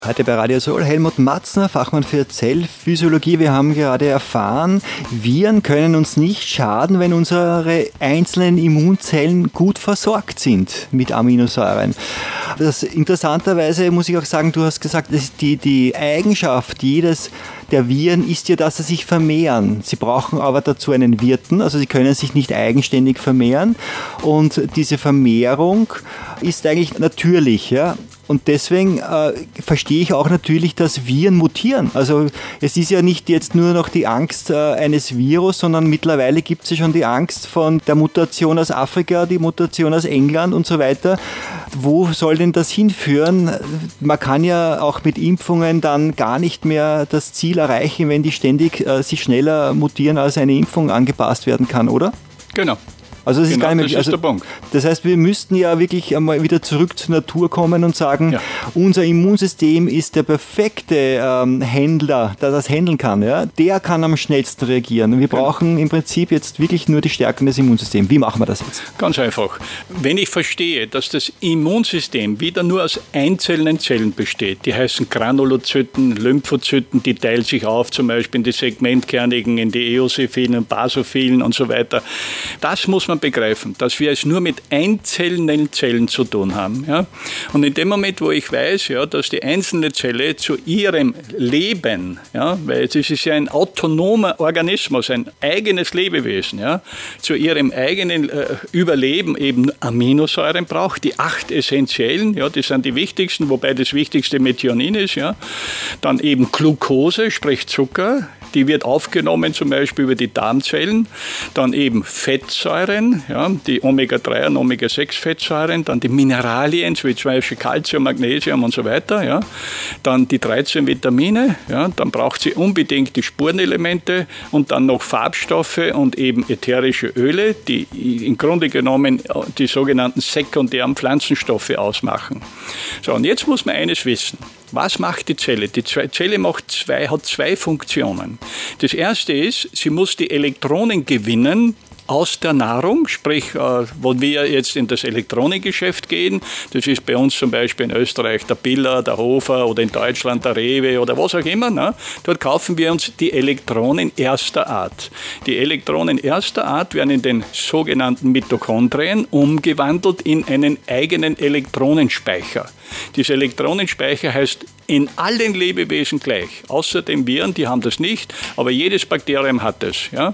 Heute bei Radio Soul Helmut Matzner, Fachmann für Zellphysiologie. Wir haben gerade erfahren, Viren können uns nicht schaden, wenn unsere einzelnen Immunzellen gut versorgt sind mit Aminosäuren. Das interessanterweise muss ich auch sagen, du hast gesagt, dass die Eigenschaft der Viren ist ja, dass sie sich vermehren. Sie brauchen aber dazu einen Wirten, also sie können sich nicht eigenständig vermehren. Und diese Vermehrung ist eigentlich natürlich, ja. Und deswegen verstehe ich auch natürlich, dass Viren mutieren. Also es ist ja nicht jetzt nur noch die Angst eines Virus, sondern mittlerweile gibt es ja schon die Angst von der Mutation aus Afrika, die Mutation aus England und so weiter. Wo soll denn das hinführen? Man kann ja auch mit Impfungen dann gar nicht mehr das Ziel erreichen, wenn die ständig sich schneller mutieren, als eine Impfung angepasst werden kann, oder? Genau. Also das ist gar nicht mehr, das ist der Punkt. Das heißt, wir müssten ja wirklich einmal wieder zurück zur Natur kommen und sagen, unser Immunsystem ist der perfekte Händler, der das handeln kann. Ja? Der kann am schnellsten reagieren. Und wir brauchen im Prinzip jetzt wirklich nur die Stärkung des Immunsystems. Wie machen wir das jetzt? Ganz einfach. Wenn ich verstehe, dass das Immunsystem wieder nur aus einzelnen Zellen besteht, die heißen Granulozyten, Lymphozyten, die teilen sich auf, zum Beispiel in die segmentkernigen, in die eosinophilen, basophilen und so weiter. Das muss man begreifen, dass wir es nur mit einzelnen Zellen zu tun haben. Ja? Und in dem Moment, wo ich weiß, ja, dass die einzelne Zelle zu ihrem Leben, ja, weil es ist ja ein autonomer Organismus, ein eigenes Lebewesen, ja, zu ihrem eigenen Überleben eben Aminosäuren braucht, die 8 essentiellen, ja, die sind die wichtigsten, wobei das wichtigste Methionin ist, ja. Dann eben Glucose, sprich Zucker, die wird aufgenommen zum Beispiel über die Darmzellen, dann eben Fettsäuren, ja, die Omega-3 und Omega-6-Fettsäuren, dann die Mineralien, wie zum Beispiel Calcium, Magnesium und so weiter, ja, dann die 13 Vitamine, ja, dann braucht sie unbedingt die Spurenelemente und dann noch Farbstoffe und eben ätherische Öle, die im Grunde genommen die sogenannten sekundären Pflanzenstoffe ausmachen. So, und jetzt muss man eines wissen. Was macht die Zelle? Die Zelle hat zwei Funktionen. Das erste ist, sie muss die Elektronen gewinnen aus der Nahrung, sprich, wo wir jetzt in das Elektronengeschäft gehen, das ist bei uns zum Beispiel in Österreich der Biller, der Hofer oder in Deutschland der Rewe oder was auch immer, ne? Dort kaufen wir uns die Elektronen erster Art. Die Elektronen erster Art werden in den sogenannten Mitochondrien umgewandelt in einen eigenen Elektronenspeicher. Dieser Elektronenspeicher heißt in allen Lebewesen gleich, außer den Viren, die haben das nicht, aber jedes Bakterium hat es. Ja?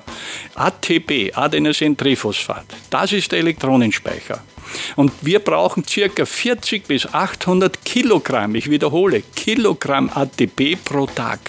ATP, Adenosintriphosphat, das ist der Elektronenspeicher. Und wir brauchen ca. 40 bis 800 Kilogramm, ich wiederhole, Kilogramm ATP pro Tag.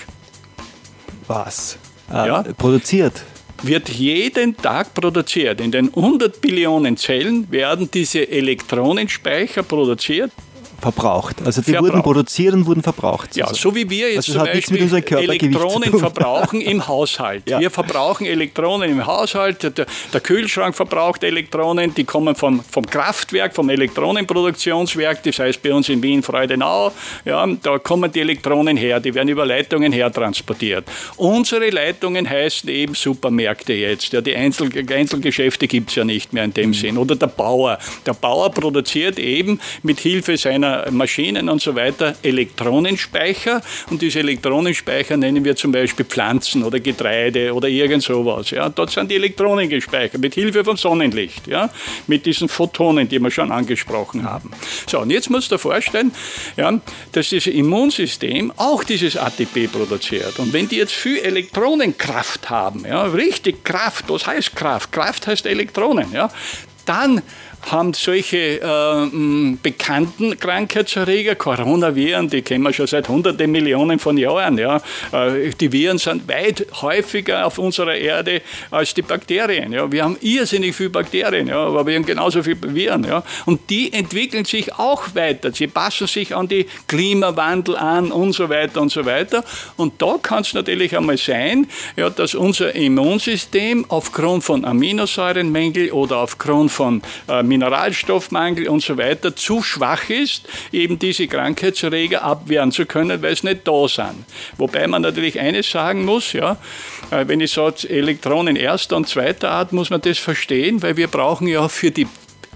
Was? Produziert? Wird jeden Tag produziert. In den 100 Billionen Zellen werden diese Elektronenspeicher produziert. Verbraucht. Also die wurden produziert und wurden verbraucht. Ja, so wie wir jetzt zum Beispiel Elektronen verbrauchen im Haushalt. Ja. Wir verbrauchen Elektronen im Haushalt, der Kühlschrank verbraucht Elektronen, die kommen vom Kraftwerk, vom Elektronenproduktionswerk, das heißt bei uns in Wien Freudenau, ja, da kommen die Elektronen her, die werden über Leitungen hertransportiert. Unsere Leitungen heißen eben Supermärkte jetzt, ja, die Einzelgeschäfte gibt es ja nicht mehr in dem Sinn. Oder der Bauer. Der Bauer produziert eben mit Hilfe seiner Maschinen und so weiter Elektronenspeicher und diese Elektronenspeicher nennen wir zum Beispiel Pflanzen oder Getreide oder irgend sowas. Ja. Dort sind die Elektronen gespeichert mit Hilfe vom Sonnenlicht, ja, mit diesen Photonen, die wir schon angesprochen haben. So, und jetzt musst du dir vorstellen, ja, dass dieses Immunsystem auch dieses ATP produziert. Und wenn die jetzt viel Elektronenkraft haben, ja, richtig Kraft, was heißt Kraft? Kraft heißt Elektronen, ja, dann haben solche bekannten Krankheitserreger, Coronaviren, die kennen wir schon seit hunderten Millionen von Jahren. Ja. Die Viren sind weit häufiger auf unserer Erde als die Bakterien. Ja. Wir haben irrsinnig viele Bakterien, ja, aber wir haben genauso viele Viren. Ja. Und die entwickeln sich auch weiter. Sie passen sich an die Klimawandel an und so weiter und so weiter. Und da kann es natürlich einmal sein, ja, dass unser Immunsystem aufgrund von Aminosäurenmängel oder aufgrund von Mineralstoffmangel und so weiter zu schwach ist, eben diese Krankheitserreger abwehren zu können, weil sie nicht da sind. Wobei man natürlich eines sagen muss, ja, wenn ich sage Elektronen erster und zweiter Art, muss man das verstehen, weil wir brauchen ja für die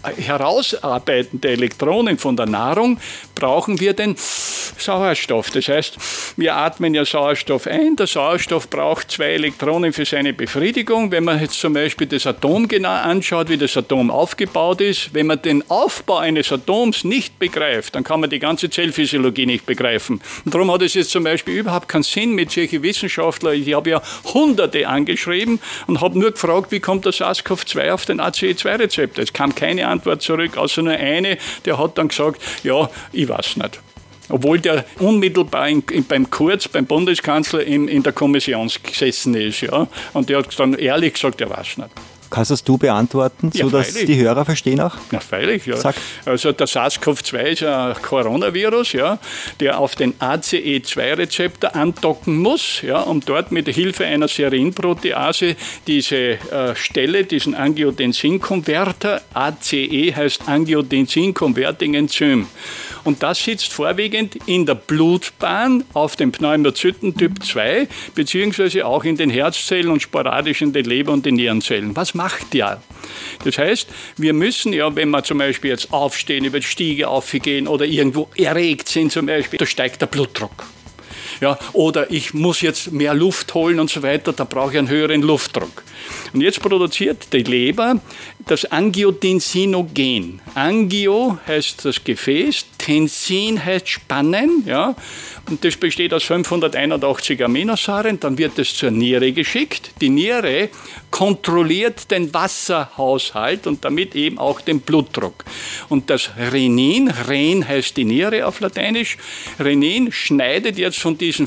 Herausarbeiten der Elektronen von der Nahrung brauchen wir den Sauerstoff. Das heißt, wir atmen ja Sauerstoff ein. Der Sauerstoff braucht 2 Elektronen für seine Befriedigung. Wenn man jetzt zum Beispiel das Atom genau anschaut, wie das Atom aufgebaut ist, wenn man den Aufbau eines Atoms nicht begreift, dann kann man die ganze Zellphysiologie nicht begreifen. Und darum hat es jetzt zum Beispiel überhaupt keinen Sinn mit solchen Wissenschaftlern. Ich habe ja Hunderte angeschrieben und habe nur gefragt, wie kommt der SARS-CoV-2 auf den ACE2-Rezeptor. Es kam keine Antwort zurück, außer nur eine, der hat dann gesagt, ja, ich weiß nicht. Obwohl der unmittelbar beim Kurz, beim Bundeskanzler, in der Kommission gesessen ist. Ja? Und der hat dann ehrlich gesagt, er weiß nicht. Kannst das du beantworten, ja, sodass die Hörer verstehen auch? Ja, freilich. Ja. Sag. Also der SARS-CoV-2 ist ein Coronavirus, ja, der auf den ACE2-Rezeptor andocken muss, ja, um dort mit Hilfe einer Serinprotease diese Stelle, diesen Angiotensin-Konverter, ACE heißt Angiotensin-Converting-Enzym. Und das sitzt vorwiegend in der Blutbahn auf dem Pneumozyten Typ 2, beziehungsweise auch in den Herzzellen und sporadisch in den Leber- und den Nierenzellen. Was macht der? Das heißt, wir müssen ja, wenn wir zum Beispiel jetzt aufstehen, über die Stiege aufgehen oder irgendwo erregt sind zum Beispiel, da steigt der Blutdruck. Ja, oder ich muss jetzt mehr Luft holen und so weiter, da brauche ich einen höheren Luftdruck. Und jetzt produziert die Leber das Angiotensinogen. Angio heißt das Gefäß, Tensin heißt Spannen, ja, und das besteht aus 581 Aminosäuren. Dann wird es zur Niere geschickt. Die Niere kontrolliert den Wasserhaushalt und damit eben auch den Blutdruck. Und das Renin, Ren heißt die Niere auf Lateinisch, Renin schneidet jetzt von diesen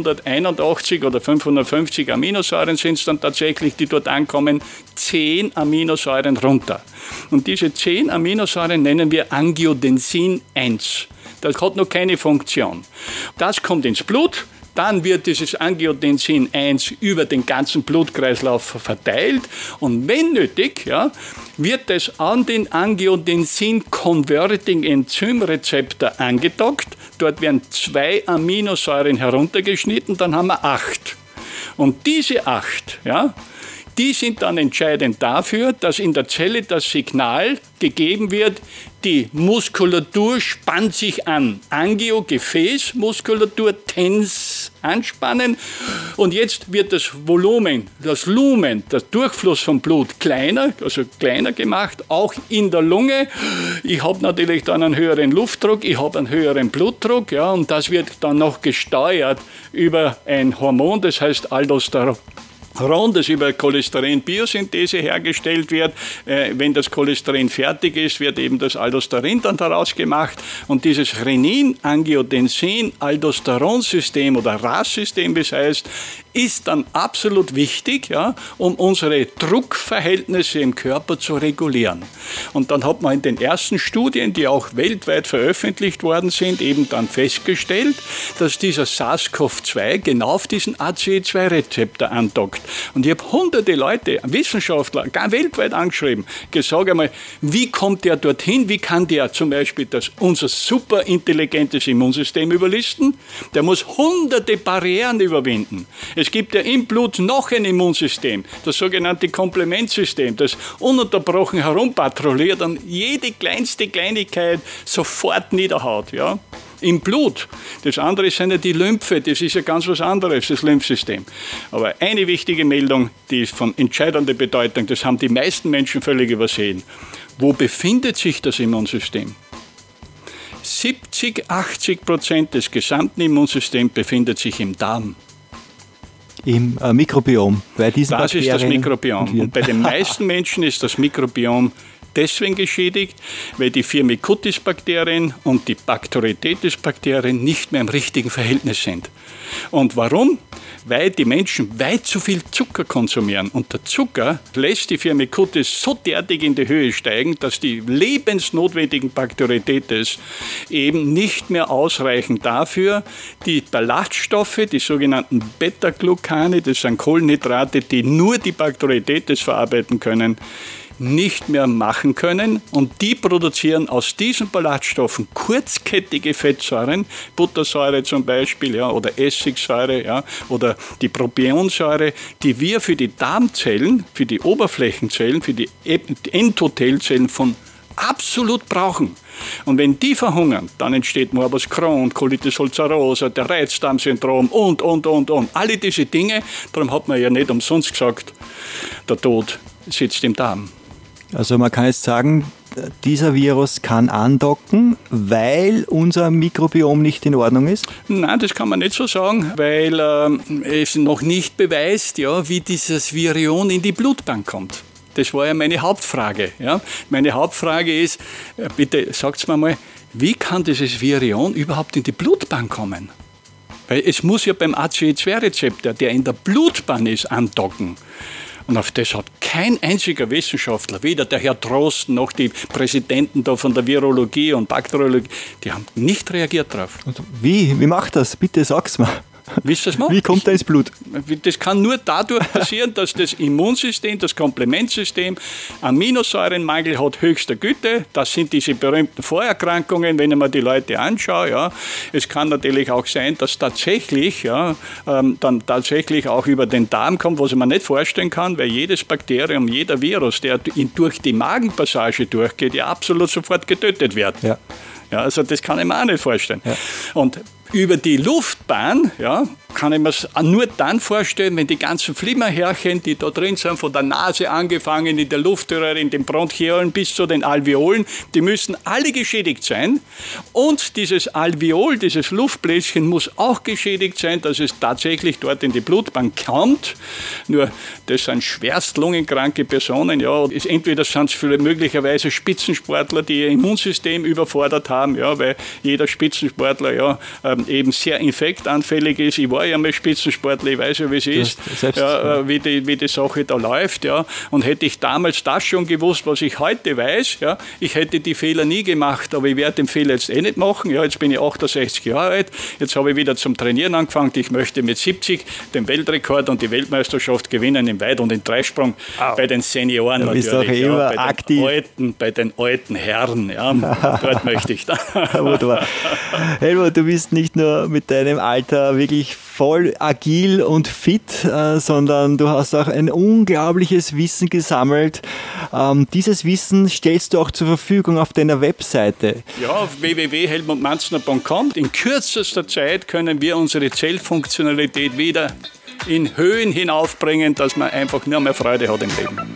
581 oder 550 Aminosäuren, sind es dann tatsächlich, die dort ankommen, 10 Aminosäuren runter. Und diese 10 Aminosäuren nennen wir Angiotensin 1. Das hat noch keine Funktion. Das kommt ins Blut, dann wird dieses Angiotensin 1 über den ganzen Blutkreislauf verteilt und wenn nötig, ja, wird es an den Angiotensin-Converting-Enzym-Rezeptor angedockt. Dort werden 2 Aminosäuren heruntergeschnitten, dann haben wir 8. Und diese 8, ja, die sind dann entscheidend dafür, dass in der Zelle das Signal gegeben wird, die Muskulatur spannt sich an. Angio, Gefäßmuskulatur, Tens, anspannen. Und jetzt wird das Volumen, das Lumen, der Durchfluss vom Blut kleiner, also kleiner gemacht, auch in der Lunge. Ich habe natürlich dann einen höheren Luftdruck, ich habe einen höheren Blutdruck, ja, und das wird dann noch gesteuert über ein Hormon, das heißt Aldosteron. Das über Cholesterin-Biosynthese hergestellt wird. Wenn das Cholesterin fertig ist, wird eben das Aldosterin dann daraus gemacht. Und dieses Renin-Angiotensin-Aldosteron-System oder RAS-System, wie es heißt, ist dann absolut wichtig, ja, um unsere Druckverhältnisse im Körper zu regulieren. Und dann hat man in den ersten Studien, die auch weltweit veröffentlicht worden sind, eben dann festgestellt, dass dieser SARS-CoV-2 genau auf diesen ACE2-Rezeptor andockt. Und ich habe hunderte Leute, Wissenschaftler, gar weltweit angeschrieben, gesagt einmal, wie kommt der dorthin, wie kann der zum Beispiel unser super intelligentes Immunsystem überlisten? Der muss hunderte Barrieren überwinden. Es gibt ja im Blut noch ein Immunsystem, das sogenannte Komplementsystem, das ununterbrochen herumpatrouilliert und jede kleinste Kleinigkeit sofort niederhaut. Ja? Im Blut. Das andere sind ja die Lymphe, das ist ja ganz was anderes, das Lymphsystem. Aber eine wichtige Meldung, die ist von entscheidender Bedeutung, das haben die meisten Menschen völlig übersehen. Wo befindet sich das Immunsystem? 70-80% des gesamten Immunsystems befindet sich im Darm. Im Mikrobiom. Das ist das Mikrobiom. Und bei den meisten Menschen ist das Mikrobiom deswegen geschädigt, weil die Firmicutes-Bakterien und die Bacteroidetes-Bakterien nicht mehr im richtigen Verhältnis sind. Und warum? Weil die Menschen weit zu viel Zucker konsumieren. Und der Zucker lässt die Firmicutes so derartig in die Höhe steigen, dass die lebensnotwendigen Bacteroidetes eben nicht mehr ausreichen dafür, die Ballaststoffe, die sogenannten Beta-Glucane, das sind Kohlenhydrate, die nur die Bacteroidetes verarbeiten können, nicht mehr machen können und die produzieren aus diesen Ballaststoffen kurzkettige Fettsäuren, Buttersäure zum Beispiel, ja, oder Essigsäure, ja, oder die Propionsäure, die wir für die Darmzellen, für die Oberflächenzellen, für die Endothelzellen von absolut brauchen. Und wenn die verhungern, dann entsteht Morbus Crohn, Colitis ulcerosa, der Reizdarmsyndrom und. Alle diese Dinge, darum hat man ja nicht umsonst gesagt, der Tod sitzt im Darm. Also man kann jetzt sagen, dieser Virus kann andocken, weil unser Mikrobiom nicht in Ordnung ist? Nein, das kann man nicht so sagen, weil es noch nicht beweist, ja, wie dieses Virion in die Blutbahn kommt. Das war ja meine Hauptfrage. Ja. Meine Hauptfrage ist, bitte sagt's mir mal, wie kann dieses Virion überhaupt in die Blutbahn kommen? Weil es muss ja beim ACE2-Rezeptor, der in der Blutbahn ist, andocken. Und auf das hat kein einziger Wissenschaftler, weder der Herr Drosten noch die Präsidenten da von der Virologie und Bakteriologie, die haben nicht reagiert drauf. Und wie macht das? Bitte sag's mal. Wie kommt er ins Blut? Das kann nur dadurch passieren, dass das Immunsystem, das Komplementsystem, Aminosäurenmangel hat höchster Güte. Das sind diese berühmten Vorerkrankungen, wenn ich mir die Leute anschaue. Ja. Es kann natürlich auch sein, dass tatsächlich, dann tatsächlich auch über den Darm kommt, was ich mir nicht vorstellen kann, weil jedes Bakterium, jeder Virus, der durch die Magenpassage durchgeht, ja absolut sofort getötet wird. Ja. Ja, also das kann ich mir auch nicht vorstellen. Ja. Und über die Luftbahn, ja, kann ich mir es nur dann vorstellen, wenn die ganzen Flimmerhärchen, die da drin sind, von der Nase angefangen, in der Luftröhre, in den Bronchiolen bis zu den Alveolen, die müssen alle geschädigt sein. Und dieses Alveol, dieses Luftbläschen muss auch geschädigt sein, dass es tatsächlich dort in die Blutbahn kommt. Nur, das sind schwerst lungenkranke Personen. Ja, entweder sind es möglicherweise Spitzensportler, die ihr Immunsystem überfordert haben, ja, weil jeder Spitzensportler ja, eben sehr infektanfällig ist. Ich war ja mal Spitzensportler, ich weiß ja, wie es ist, ja, wie die Sache da läuft. Ja. Und hätte ich damals das schon gewusst, was ich heute weiß, ja, ich hätte die Fehler nie gemacht, aber ich werde den Fehler jetzt nicht machen. Ja, jetzt bin ich 68 Jahre alt, jetzt habe ich wieder zum Trainieren angefangen. Ich möchte mit 70 den Weltrekord und die Weltmeisterschaft gewinnen im Weit- und im Dreisprung bei den Senioren natürlich. Doch immer bei aktiv. Bei den alten Herren. Ja, dort möchte ich dann. Helmut, du bist nicht nur mit deinem Alter wirklich voll agil und fit, sondern du hast auch ein unglaubliches Wissen gesammelt. Dieses Wissen stellst du auch zur Verfügung auf deiner Webseite. Ja, www.helmutmanzner.com. In kürzester Zeit können wir unsere Zellfunktionalität wieder in Höhen hinaufbringen, dass man einfach nur mehr Freude hat im Leben.